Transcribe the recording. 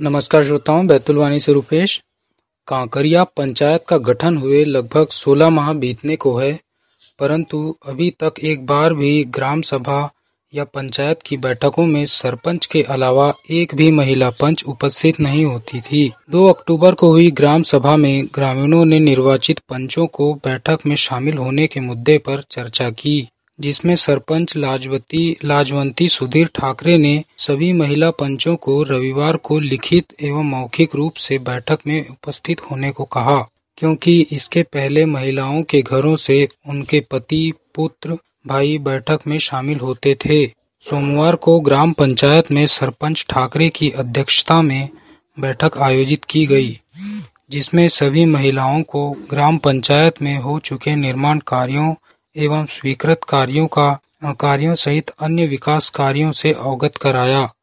नमस्कार श्रोताओं, बैतुल वाणी से रूपेश। कांकरिया पंचायत का गठन हुए लगभग 16 माह बीतने को है, परंतु अभी तक एक बार भी ग्राम सभा या पंचायत की बैठकों में सरपंच के अलावा एक भी महिला पंच उपस्थित नहीं होती थी। 2 अक्टूबर को हुई ग्राम सभा में ग्रामीणों ने निर्वाचित पंचों को बैठक में शामिल होने के मुद्दे पर चर्चा की, जिसमें सरपंच लाजवंती सुधीर ठाकरे ने सभी महिला पंचों को रविवार को लिखित एवं मौखिक रूप से बैठक में उपस्थित होने को कहा, क्योंकि इसके पहले महिलाओं के घरों से उनके पति, पुत्र, भाई बैठक में शामिल होते थे। सोमवार को ग्राम पंचायत में सरपंच ठाकरे की अध्यक्षता में बैठक आयोजित की गई, जिसमें सभी महिलाओं को ग्राम पंचायत में हो चुके निर्माण कार्यों एवं स्वीकृत कार्यों सहित अन्य विकास कार्यों से अवगत कराया।